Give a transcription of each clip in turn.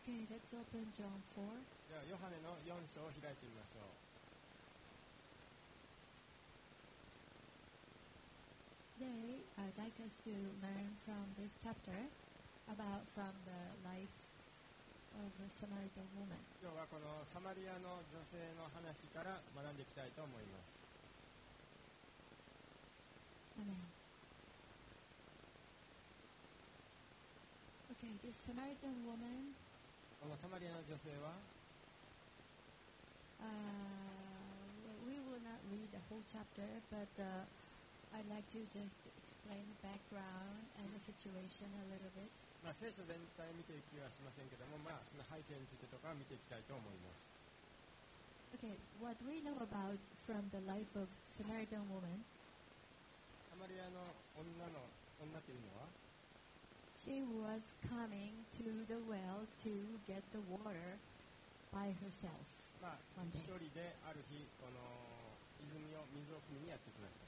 Okay, let's open John 4. ではヨハネの4章を開いてみましょう。 Today, I'd like us to learn from this chapter about from the life of a Samaritan woman. 今日はこのサマリアの女性の話から学んでいきたいと思います。 Amen. Okay, this Samaritan woman, このサマリアの女性は we will not read the whole chapter, but I'd like to just explain the background and the situation a little bit. 聖書全体見ていきはしませんけども、その背景についてとか見ていきたいと思います。 Okay, what we know about from the life of Samaritan woman, サマリアの女というのは she was coming to the well to get the water by herself. 一人である日この水を汲みにやってきました。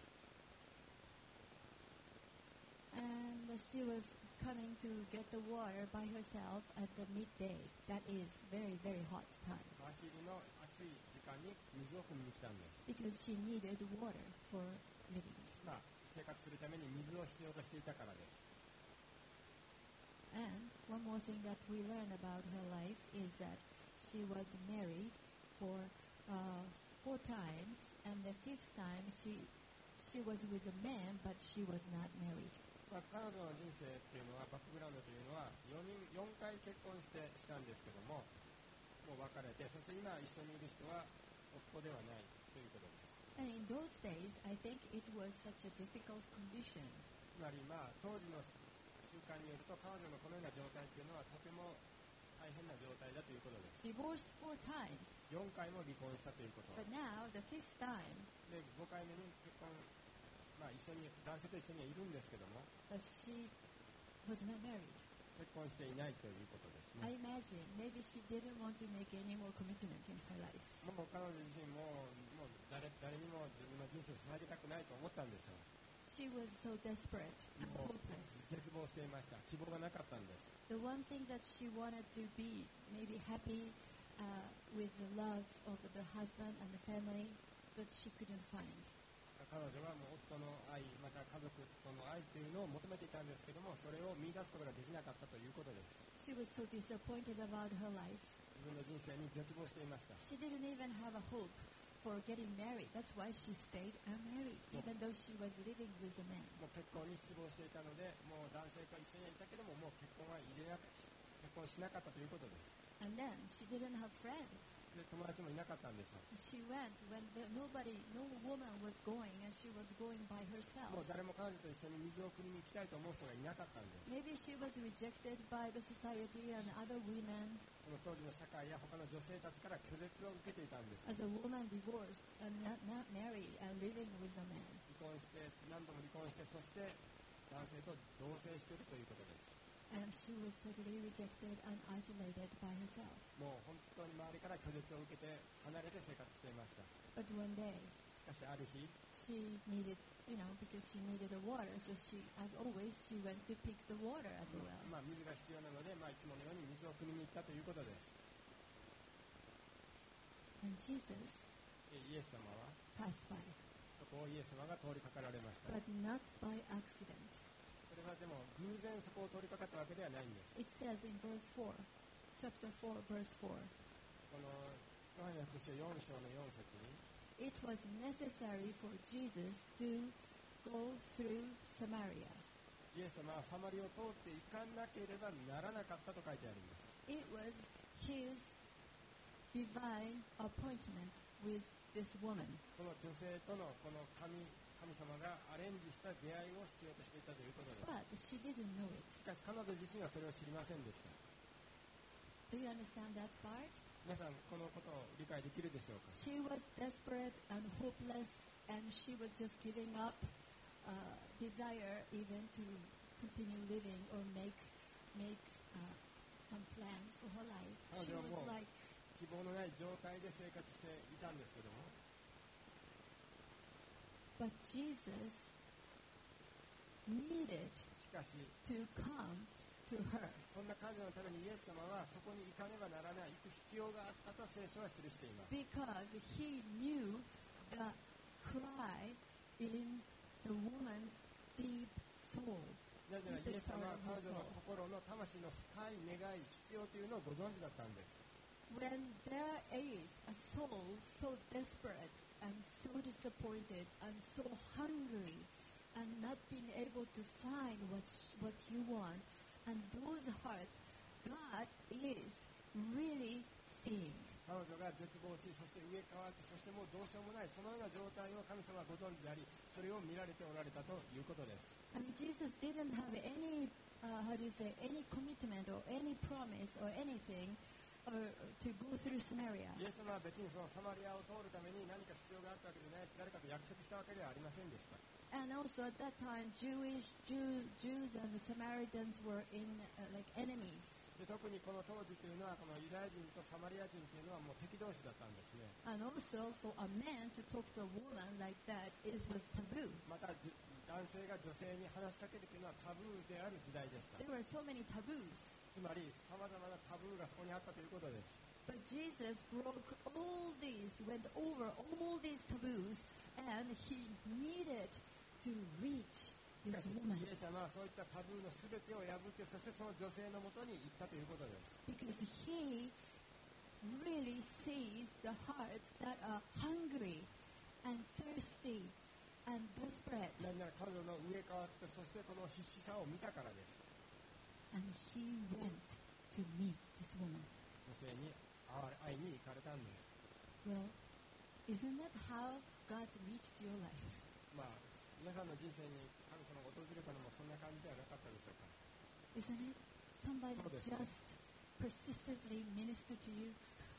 And she was coming to get the water by herself at the midday. That is very, very hot time. 昼の暑い時間に水を汲みに来たんです。 Because she needed water for living. 生活するために水を必要としていたからです。 And one more thing that we learn about her life is that she was married for 4 times, and the 5th time she was with a man, but she was not married. 彼女の人生っていうのはバックグラウンドというのは4回結婚したんですけども、もう別れて、そして今一緒にいる人は夫ではないということです。 And in those days, I think it was such a difficult condition. つまり当時の習慣によると彼女のこのような状態っていうのはとても大変な状態だということです。 Divorced 4 times. 4回も離婚したということ。 But now, the 5th time, で5回目に結婚、男性と一緒にはいるんですけども、 but she was not married. 結婚していないということですね。 I imagine maybe she didn't want to make any more commitment in her life. もう彼女自身も誰にも自分の人生を捧げたくないと思ったんでしょう。 She was so desperate and hopeless. 絶望していました。希望がなかったんです。 The one thing that she wanted to be maybe happy with the love of the husband and the family, but she couldn't find. 彼女はもう夫の愛、また家族との愛というのを求めていたんですけども、それを見出すことができなかったということです。 She was so disappointed about her life. 自分の人生に絶望していました。 She didn't even have a hope for getting married. That's why she stayed unmarried, even though she was living with a man. もう結婚に失望していたので、もう男性と一緒にいたけども、もう結婚しなかったということです。 And then she didn't have friends. で友達もいなかったんでしょう。 She went when no woman was going, and she was going by herself. もう誰も彼女と一緒に水を汲みに行きたいと思う人がいなかったんです。 Maybe she was rejected by the society and other women この当時の社会や他の女性たちから拒絶を受けていたんです。 as a woman divorced and not married and living with a man. 離婚して何度も離婚して、そして男性と同棲しているということです。 And she was totally rejected and isolated by herself. もう本当に周りから拒絶を受けて離れて生活していました。 But one day, しかしある日、 she needed, because she needed the water, so she, as always, she went to pick the water at the well. 水が必要なので、いつものように水を汲みに行ったということです。 And Jesus イエス様は passed by, そこをイエス様が通りかかられました。 but not by accident. それはでも偶然そこを通りかかったわけではないんです。 It says in verse 4, chapter 4, verse 4, このヨハネの福音書4章の4節に、 it was necessary for Jesus to go through Samaria. イエス様はサマリを通っていかなければならなかったと書いてあるんです。 It was his divine appointment with this woman. この女性とのこの神様がアレンジした出会いを必要としていたということです。 But she didn't know it. しかし彼女自身はそれを知りませんでした。 Do you understand that part? 皆さんこのことを理解できるでしょうか。 She was desperate and hopeless, and she was just giving up desire even to continue living or make some plans for her life. She was like, 希望のない状態で生活していたんですけども、 but Jesus needed しかし to come to her. そんな彼女のためにイエス様はそこに行かねばならない、行く必要があったと聖書は記しています。 Because he knew the cry in the woman's deep soul. なぜならイエス様は彼女の心の魂の深い願い、必要というのをご存知だったんです。 When there is a soul so desperate and so disappointed and so hungry and not being able to find what you want, and those hearts, God is really seeing. 彼女が絶望し、そして上からって、そしてもうどうしようもない、そのような状態を神様はご存知であり、それを見られておられたということです。 I mean, Jesus didn't have any, any commitment or any promise or anything to go through Samaria. イエス様は別にそのサマリアを通るために何か必要があったわけじゃないし、誰かと約束したわけではありませんでした。 And also at that time, Jews and the Samaritans were like enemies. で特にこの当時というのは、このユダヤ人とサマリア人というのはもう敵同士だったんですね。 And also for a man to talk to a woman like that was taboo. また男性が女性に話しかけるというのはタブーである時代でした。 There were so many taboos. つまり様々なタブーがそこにあったということです。 But Jesus broke all these, went over all these taboos, and he needed to reach しか this し woman イエス様はそういったタブーのすべてを破って、そしてその女性のもとに行ったということです。 because he really sees the hearts that are hungry and thirsty and desperate. 何なら彼女の上からって、そしてこの必死さを見たからです。 And he went to meet this woman. 女性に会いに行かれたんです。 Well, isn't that how God reached your life? まあ皆さんの人生に神様が訪れたのもそんな感じではなかったでしょうか。 Isn't it? Somebody そうですね。 just persistently minister to you.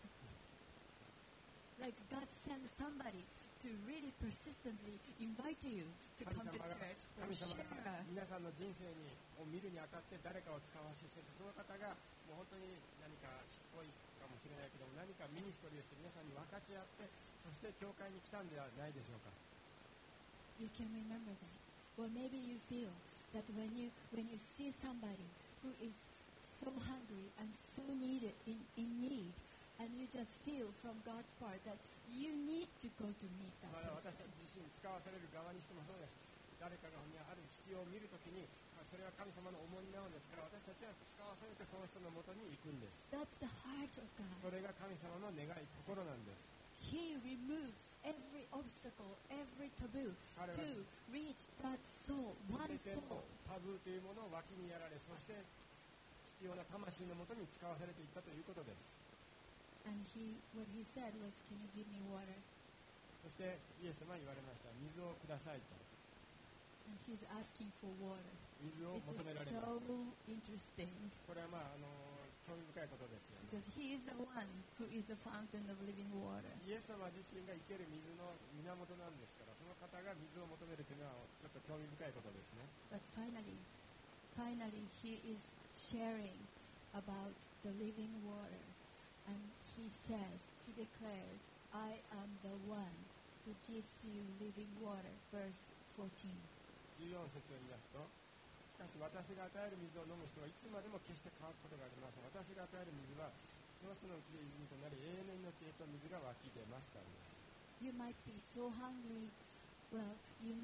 Like God sends somebody to really persistently invite you to 神 come to 様が church or 神様 share. が皆さんの人生を見るにあたって誰かを使わし、そしてその方がもう本当に何かしつこいかもしれないけども、何かミニストリーをして皆さんに分かち合って、そして教会に来たんではないでしょうか。 You can remember that. Or maybe you feel that when you see somebody who is so hungry and so in need, and you just feel from God's part that you need to go to meet that 私 person. たち自身使わされる側にしてもそうです。誰かがある必要を見るときに、それは神様の重荷なのですから、私たちは使わされてその人のもとに行くんです。 That's the heart of そ God. れが神様の願い、心なんです。 He removes every obstacle, every taboo to reach that soul, す one べての soul. タブーというものを脇にやられ、そして必要な魂のもとに使わされていったということです。 And what he said was, "Can you give me water?" そしてイエス様は言われました。水をくださいと。 And he's asking for water. 水を It 求めら is れま so す。 interesting これは興味深いことですよね。 because he is the one who is the fountain of living water. イエス様自身が生ける水の源なんですから、その方が水を求めるというのはちょっと興味深いことですね。 But finally, he is sharing about the living water. And he declares, "I am the one who gives you living water." Verse 14. 14節を見ますと、しかし私が与える水を飲む人はいつまでも決して乾くことがありません。私が与える水はその人のうちで泉となり、永遠の知恵と水が湧き出ますとあります。 You might be so hungry. Well, you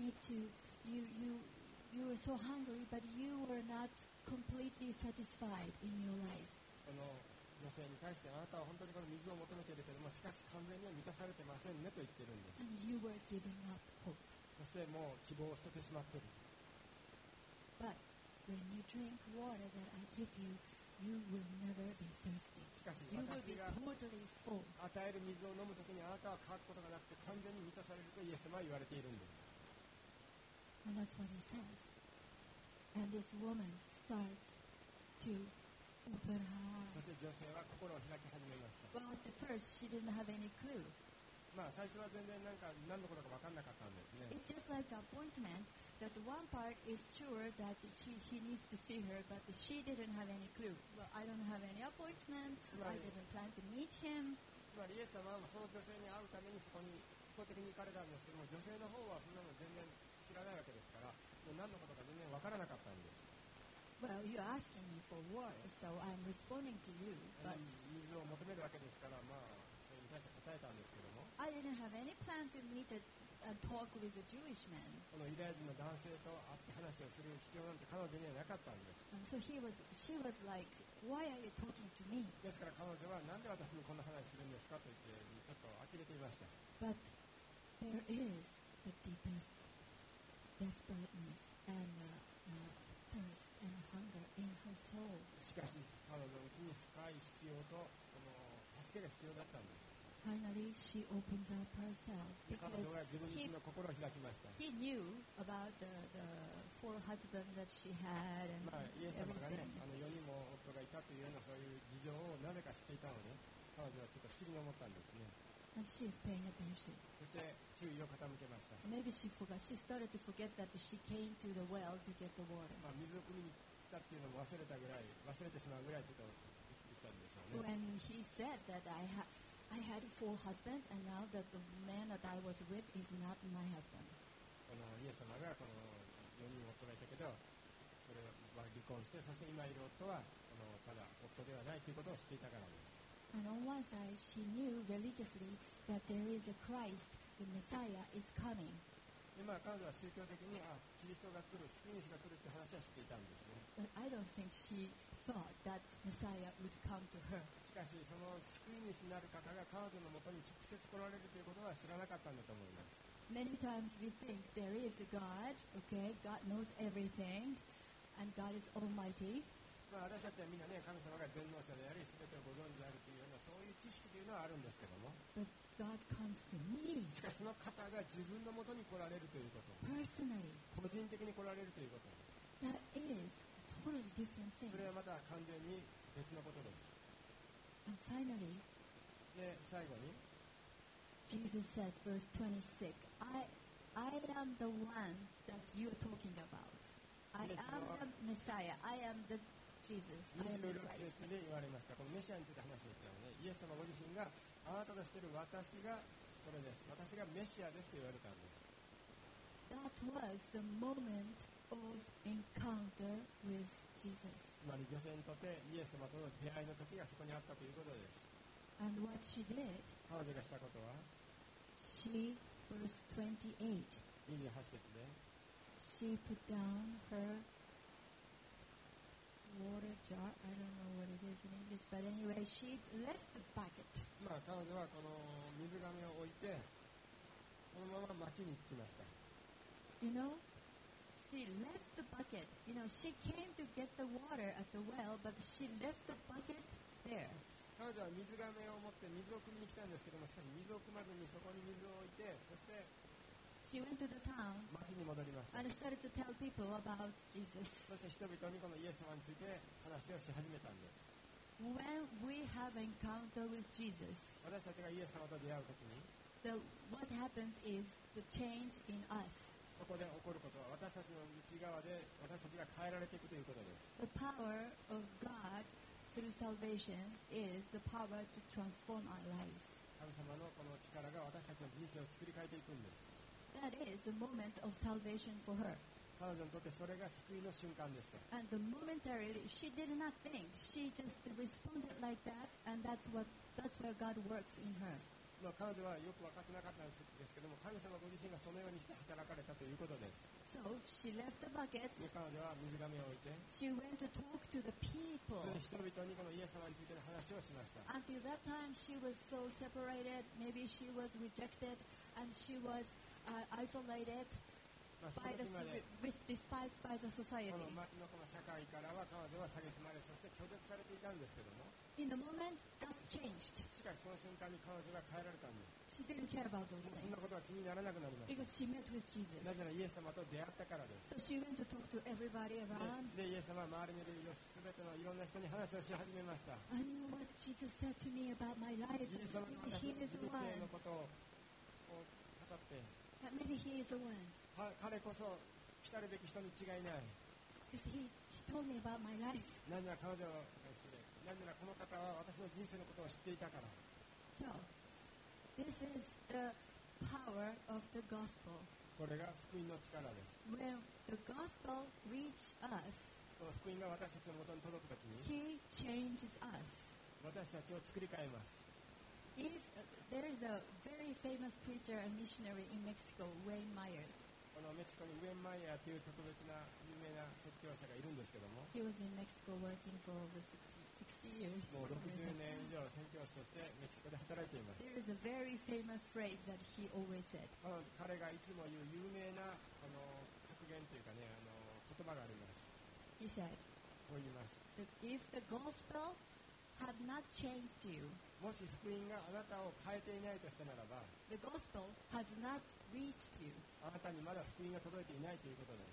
were so hungry, but you were not completely satisfied in your life. この女性に対して、あなたは本当にこの水を求めているけれども、しかし完全には満たされてませんねと言っているんです。 And you were giving up hope. そしてもう希望を捨ててしまっている。 But when you drink water that I give you, you will never be thirsty. しかし You will be 私が totally full. 与える水を飲むときにあなたは乾くことがなくて完全に満たされるとイエス様は言われているんです。 And that's what he says. And this woman starts to open her そ heart. して女性は心を開き始めました。 Well, at the first, she didn't have any clue. 最初は全然何のことか分かんなかったんですね。 It's just like an appointment that one part is sure that he needs to see her, but she didn't have any clue. Well, I don't have any appointment. I didn't plan to meet him. つまりイエス様はその女性に会うためにそこに一方的に行かれたんですけども、女性の方はそんなの全然知らないわけですから、もう何のことか全然分からなかったんです。 Well, you're asking me for water, so I'm responding to you. But 水を求めるわけですから、まあ、それに対して答えたんですけども、 I didn't have any plan to meet and talk with a Jewish man. このユダヤ人の男性と会って話をする必要なんて彼女にはなかったんです。 And so she was like, why are you talking to me? ですから彼女はなんで私にこんな話するんですかと言ってちょっと呆れていました。 But there is the deepest desperateness and thirst and hunger in her soul. しかし彼女のうちに深い必要とこの助けが必要だったんです。 Finally, she opens up herself 彼 because 女が自分自身の心を開きました。 he knew about the four husbands that she had and まあ、イエス様がね、 everything. 4人も夫がいたというようなそういう事情をなぜか知っていたので、彼女はちょっと不思議に思ったんですね。 And she is paying attention. そして注意を傾けました。 Maybe she forgot. She started to forget that she came to the well to get the water. まあ、水を汲みに来たっていうのも忘れてしまうぐらいちょっとびっくりしたんでしょうね。 When he said that I had four husbands and now that the man that I was with is not my husband. このイエス様がこの4人夫がいたけど、それは離婚して、そして今いる夫はこのただ夫ではないということを知っていたからです。 And on one side, she knew religiously that there is a Christ, the Messiah, is coming. でまあ、彼女は宗教的にキリストが来る、救い主が来るという話は知っていたんですね。 But I don't think she thought that Messiah would come to her. しかしその救い主なる方が彼女のもとに直接来られるということは知らなかったんだと思います。 Many times we think there is a God, okay, God knows everything, and God is almighty. まあ、私たちはみんなね、神様が全能者であり、全てをご存知であるというようなそういう知識というのはあるんですけども、 But God comes to me しかしその方が自分のもとに来られるということ、 personally. 個人的に来られるということ、 That is a totally different thing. それはまた完全に別のことです。 And finally, で、最後に、 Jesus says, verse 26, I am the one that you are talking about. I am the Messiah. I am the Jesus. I am the 26 Christ. 節で言われました。このメシアについて話をしたので、イエス様ご自身があなたとしている私がそれです。私がメシアですと言われたんです。 That was the moment of encounter with Jesus. つまり女性にとってイエス様との出会いの時がそこにあったということです。 And what she did, 彼女がしたことは、 she, verse 28, 28節で、 she put down her water jar. I don't know what it is in English, but anyway, she left the bucket. まあ、彼女はこの水がめを置いて、そのまま町に行きました。 You know, she left the bucket. You know, she came to get the water at the well, but she left the bucket there. 彼女は水がめを持って水を汲みに来たんですけども、しかし水を汲まずにそこに水を置いて、そして She went to the town 町に戻りました。 and started to tell people about Jesus. そして人々にこのイエス様について話をし始めたんです。 When we have encounter with Jesus, 私たちがイエス様と出会うときに、 what happens is the change in us. そこで起こることは私たちの内側で私たちが変えられていくということです。 The power of God through salvation is the power to transform our lives. 神様のこの力が私たちの人生を作り変えていくんです。 That is a moment of salvation for her. 彼女にとってそれが救いの瞬間でした。 And the momentarily, she did not think. She just responded like that, and that's where God works in her. まあ、彼女はよく分かってなかったんですけども、神様ご自身がそのようにして働かれたということです。 So she left the bucket. で、彼女は水がめを置いて、 She went to talk to the people. 人々にこのイエス様についての話をしました。 Until that time, she was so separated. Maybe she was rejected, and she was isolated, まあ、その時まで despised by the こ society. の町のこの社会からは彼女は蔑まれ、そして拒絶されていたんですけども、 In the moment, that changed. しかしその瞬間に彼女が変えられたんです。 She didn't care about those もうそ things んなことは気にならなくなりました。 because she met with Jesus. なぜならイエス様と出会ったからです。 So she went to talk to everybody around. で、イエス様は周りにいるすべてのいろんな人に話をし始めました。 I know what Jesus said to me about my life. イエス様が私 Maybe の he is 人 the 生 one. のことを語って、 Maybe he is the one. 彼こそ来たるべき人に違いない。 Because he told me about my life. 何なら彼女を失礼。何ならこの方は私の人生のことを知っていたから。 So, this is the power of the gospel. これが福音の力です。 When the gospel reaches us, この福音が私たちの元に届くときに、 He changes us. 私たちを作り変えます。 If there is a very famous preacher and missionary in Mexico, Wayne Myers. このメキシコにウェンマイヤーという特別な有名な説教者がいるんですけども、 He was in Mexico working for over 60 years. もう60年以上宣教師としてメキシコで働いています。 There is a very famous phrase that he always said. 彼がいつも言う有名な格言というかね、言葉があります。 He said, こう言います。 that if the gospel had not changed you, もし福音があなたを変えていないとしたならば、 the gospel has not reached you. あなたにまだ福音が届いていないということです。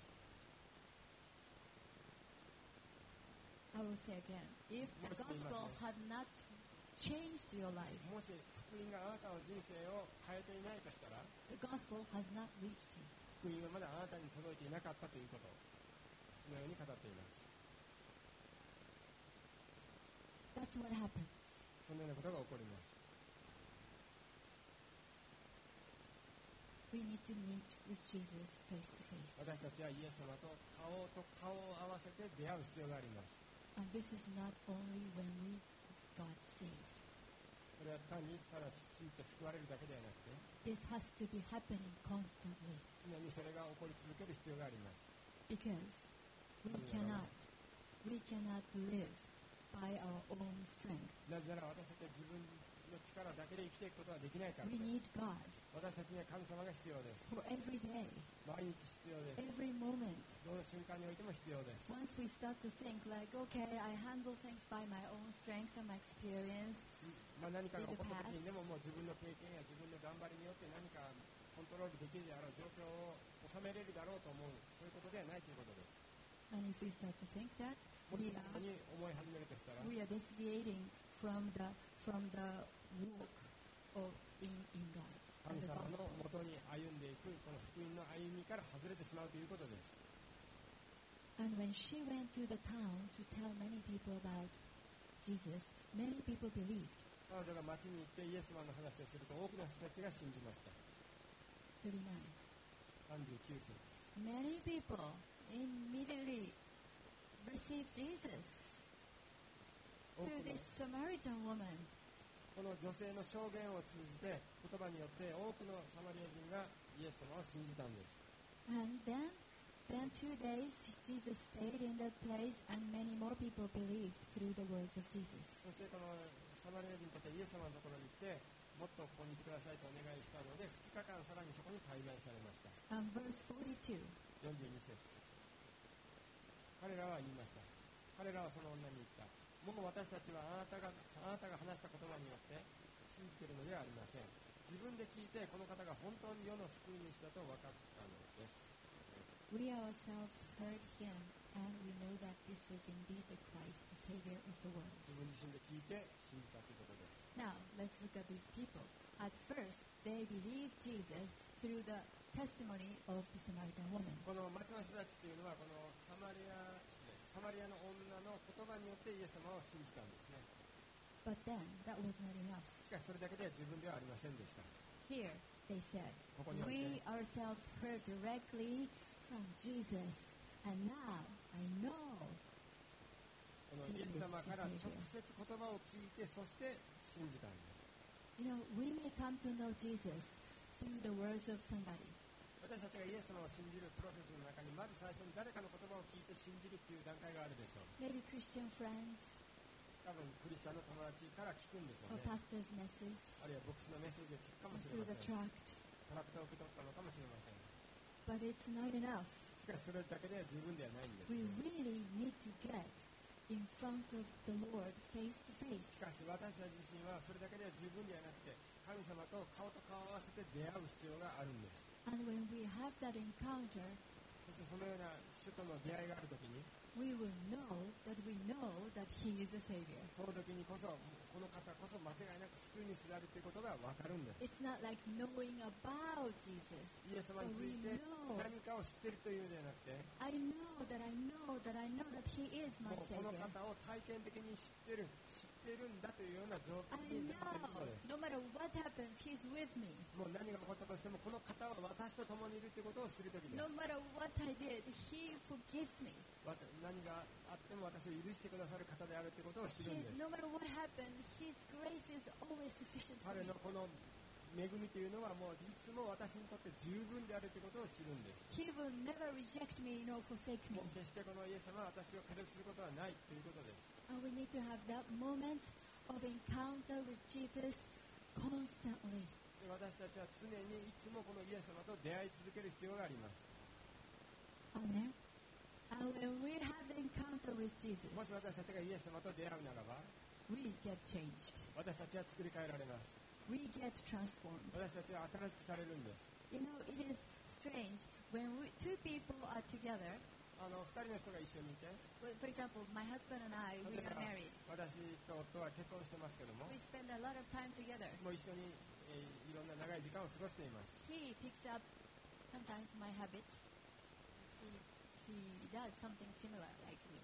I will say again, if the gospel had not changed your life, もし福音があなたの人生を変えていないとしたら、 the gospel has not reached you. 福音はまだあなたに届いていなかったということ、そのように語っています。 That's what happens. そのようなことが起こります。 We need to meet with Jesus face to face. 私たちはイエス様と顔と顔を合わせて出会う必要があります。 And this is not only when we got saved. それは単にただ信じて救われるだけではなくて、 This has to be happening constantly 常にそれが起こり続ける必要があります。 because we cannot live by our own strength. なぜなら私たちは自分の力だけで生きていくことはできないから We です。 need God 私たちには神様が必要です。 for every day, 毎日必要です。 every moment. どの瞬間においても必要です。 Once we start to think like, okay, I handle things by my own strength and my experience, 何かが起こった時にでももう自分の経験や自分の頑張りによって何かコントロールできるであろう状況を収めれるだろうと思う、そういうことではないということです。 and if we start to think that, もし we そ are こに思い始めるとしたら、 deviating from the walk of in God. 神 and the 様の gospel. もとに歩んでいくこの福音の歩みから外れてしまうということです。 And when she went to the town to tell many people about Jesus, many people believed. 彼女が町に行ってイエス様の話をすると多くの人たちが信じました。 39. 39節。 Many people immediately received Jesus 多く through の this Samaritan woman. この女性の証言を通じて言葉によって多くのサマリア人がイエス様を信じたんです。 And then 2 days Jesus stayed in that place and many more people believed through the words of Jesus. そしてこのサマリア人たちはイエス様のところに来てもっとここにいてくださいとお願いしたので2日間さらにそこに滞在されました。 And verse 42. 42節。彼らは言いました。彼らはその女に言った。もう私たちはあなたが話した言葉によって信じているのではありません。自分で聞いてこの方が本当に世の救い主だと分かったのです。 We ourselves heard him and we know that this is indeed the Christ, the Savior of the world. 自分自身で聞いて信じたということです。 Now, let's look at these people. At first, they believed Jesus through the testimony of the Samaritan woman. この町の人たちというのはこのサマリアの女の言葉によってイエス様を信じたんですね。 But then, that was not enough. しかしそれだけでは十分ではありませんでした。 Here, they said, ここにおいて we ourselves heard directly from Jesus, and now I know. このイエス様から直接言葉を聞いてそして信じたんです。 You know, we may come to know Jesus through the words of somebody. 私たちがイエス様を信じるプロセスの中にまず最初に誰かの言葉を聞いて信じるという段階があるでしょう。 Maybe Christian friends 多分クリスチャンの友達から聞くんでしょ or うね。 pastor's message あるいは牧師のメッセージを聞くかも or しれ through ま the せん。 tract. トラクターを受け取ったのかもしれません。 But it's not enough. しかしそれだけでは十分ではないんです、 We ね。 really need to get in front of the Lord face to し face. かし私たち自身はそれだけでは十分ではなくて神様と顔と顔を合わせて出会う必要があるんです。 And when we have that encounter, そしてそのような主との出会いがあるときに we will know that He is the Savior. その時にこそこの方こそ間違いなく救い主であるということが分かるんです。 It's not like knowing about Jesus. イエス様について何かを知っているというのではなくて I know that He is も my うこの Savior. 方を体験的に知ってしているんだというような状況 I になっている know のです。 no matter what happens, He's with me. もう何が起こったとしてもこの方は私と共にいるということを知るときです。 No matter what I did, He forgives me. 何があっても私を許してくださる方であるということを知るんです。 No matter what happens, His grace is always sufficient for 彼 me. のこの恵みというのはもういつも私にとって十分であるということを知るんです。 He will never reject me nor forsake me. もう決してこのイエス様は私を軽視することはないということです。 And we need to have that moment of encounter with Jesus constantly. で私たちは常にいつもこのイエス様と出会い続ける必要があります。 Amen. And when we have the encounter with Jesus, もし私たちがイエス様と出会うならば we get changed. 私たちは作り変えられます。 We get transformed. 私たちは新しくされるんです。 You know, it is strange when two people are together. 二人の人が一緒にいて、 For example, my husband and I, we 例え are ば married. 私と夫は結婚してますけども、 We spend a lot of time together. もう一緒に、いろんな長い時間を過ごしています。 He picks up sometimes my habit. He does something similar like me.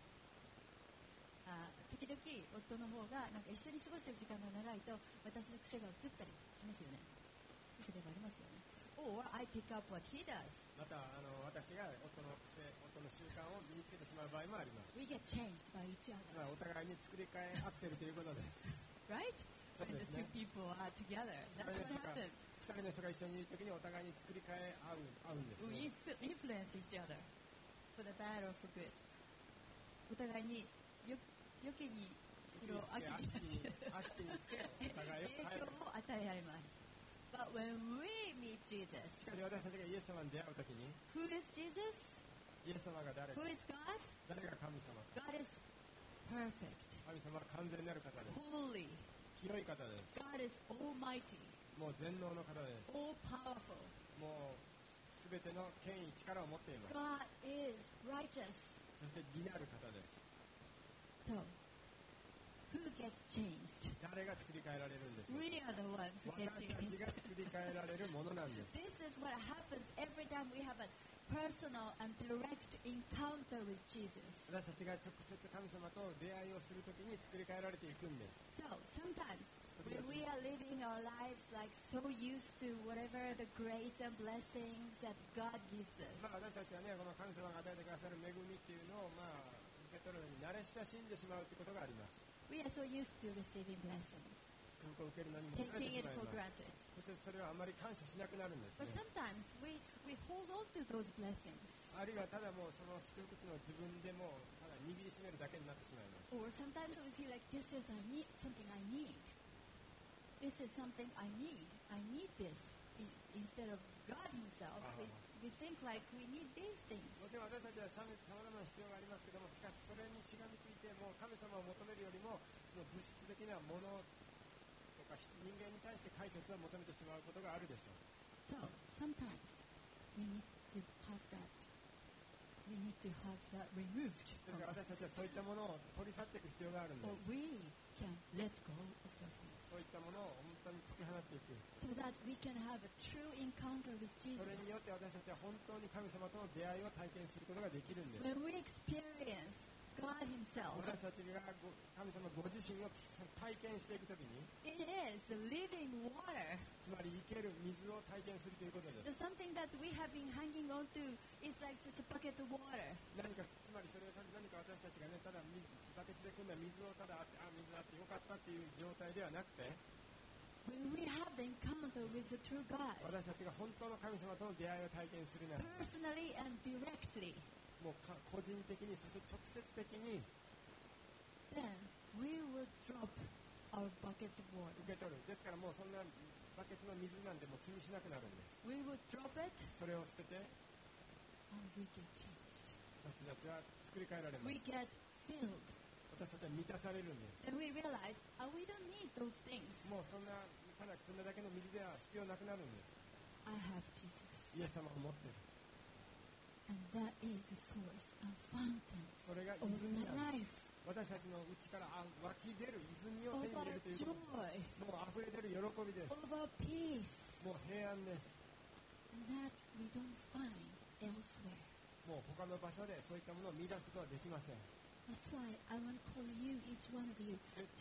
時々夫の方がなんか一緒に過ごしている時間が長いと私の癖が移ったりしますよね。癖でもありますよね。Or I pick up what he does. また私が夫の癖、夫の習慣を身につけてしまう場合もあります。 We get changed by each other. お互いに作り変え合っているということです。 Right? そう When で the す two ね。 people are together. That's what happens. 二人の人が一緒にいるときにお互いに作り変え合うんです、ね。 We influence each other for the bad or for good. お互いに良きにしろ悪にしろ悪につけお互いを変える。 影響を与えられます。But when we meet Jesus, しかし私たちがイエス様に出会うときに、 who is Jesus? イエス様が誰か、 Who is God? 誰が神様か。 God is perfect, 神様は完全なる方です。 holy. 広い方です。 God is almighty, もう全能の方です。 all powerful. もうすべての権威、力を持っています。 God is righteous. そして義なる方です。 So, who gets changed? 誰が作り変えられるんですか。 We are the ones who 私 get たち changed. が作り変えられるものなんです。 This is what happens every time we have a personal and direct encounter with Jesus. 私たちが直接神様と出会いをするときに作り変えられていくんです。 So sometimes when we are living our lives like so used to whatever the grace and blessings that God gives us, 私たちはね、この神様が与えてくださる恵みっていうのを受け取るのに慣れ親しんでしまうということがあります。 we are so used to receiving blessings, 祝福を受けるのにも慣れ taking てし it まい for ます。 granted. そしてそれはあまり感謝しなくなるんで But すね。 sometimes we hold on to those blessings. あるいはただもうその祝福の自分でもうただ握りしめるだけになってしまいます。 Or sometimes we feel like this is something I need. This is something I need. I need this. Instead of God Himself, we think like we need these things. もちろん私たちはさまざまな必要がありますけども、しかしそれにしがみついてもう神様を求めるよりもその物質的なものとか人間に対して解決を求めてしまうことがあるでしょう。 So sometimes we need to have that. We need to have that removed それ from から us. 私たちはそういったものを取り去っていく必要があるんで Or す。 we can let go of those things そういったものを本当に解き放っていく。 so that we can have a true encounter with そ Jesus. れによって私たちは本当に神様との出会いを体験することができるんです。 When we experience God Himself, 私たちが神様ご自身を体験していくときに、 it is the living water. つまり生ける水を体験するということです。 The something that we have been hanging on to is like just a bucket of water. 何かつまりそれは何か私たちがね、ただバケツで汲んだ水をただ水あってよかったっていう状態ではなくて、 When we have the encounter with the true God, 私たちが本当の神様との出会いを体験するなら、 personally and directly, もう個人的にそして直接的に then we will drop our bucket of water. 受け取る。ですからもうそんなバケツの水なんてもう気にしなくなるんです。 We will drop it それを捨てて and we get changed. 私たちは作り変えられま We す。 get filled 私たちは満たされるんです。 and we realize we don't need those things. もうそんなただ汲んだだけの水では必要なくなるんです。 I have Jesus. イエス様を持っている。 And that is the source and fountain それが of 泉 my なんで life, す。私たちの内から湧き出る泉を of 手に入れ our るということで joy, す。もう溢れ出る喜びです。 of our peace, もう平安です。 and that we don't find elsewhere. もう他の場所でそういったものを見出すことはできません。 That's why I want to call you, each one of you, to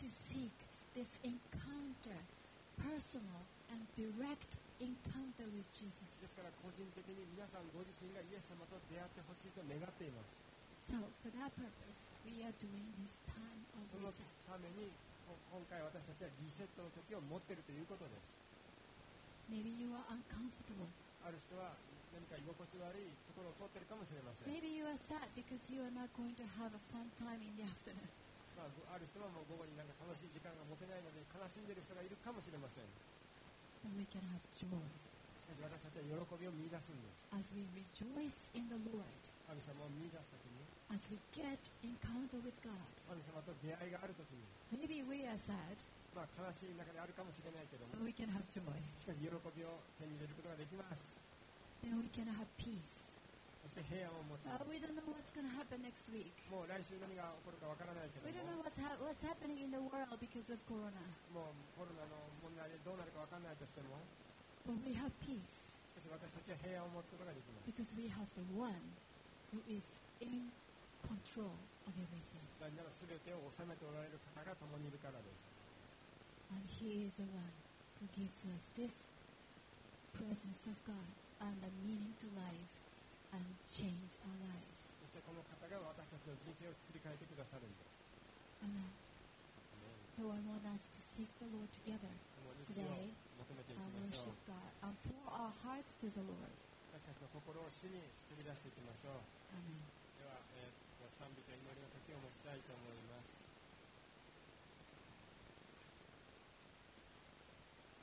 to seek this encounter, personal and direct encounter with Jesus. ですから個人的に皆さんご自身がイエス様と出会ってほしいと願っています。 So for that purpose, we are doing this time of その reset. ために今回私たちはリセットの時を持っているということです。 Maybe you are uncomfortable. ある人は何か居心地悪いところを通っているかもしれません。 Maybe you are sad because you are not going to have a fun time in the afternoon. ある人はもう午後になんか楽しい時間が持てないので悲しんでいる人がいるかもしれません。 But we can have joy しかし私たちは喜びを見出すんです。 as we rejoice in the Lord, 神様を見出す時に、 as we get encounter with God. 神様と出会いがある時に、 Maybe we are sad, 悲しい中であるかもしれないけども、 but we can have joy. しかし喜びを手に入れることができます。 Then we can have peace. そして平安を持ちます。 We don't know what's going to happen next week. もう来週何が起こるかわからないけど We don't も、 know what's happening in the world because of Corona. もうコロナの問題でどうなるかわからないとしても、 But we have peace しかし私たちは平安を持つことができます。 because we have the one who is in control of everything. 何なら全てを治めておられる方が共にいるからです。 And He is the one who gives us this presence of God and the meaning to life and change our lives. そしてこの方が私たちの人生を作り変えてくださるんです。 Amen. So I want us to seek the Lord together 共に主を today 求めていき and ましょ worship う。 God and pour our hearts to the Lord. 私たちの心を主に注ぎ出していきましょう。 Amen. では、賛美と祈りの時を持ちたいと思います。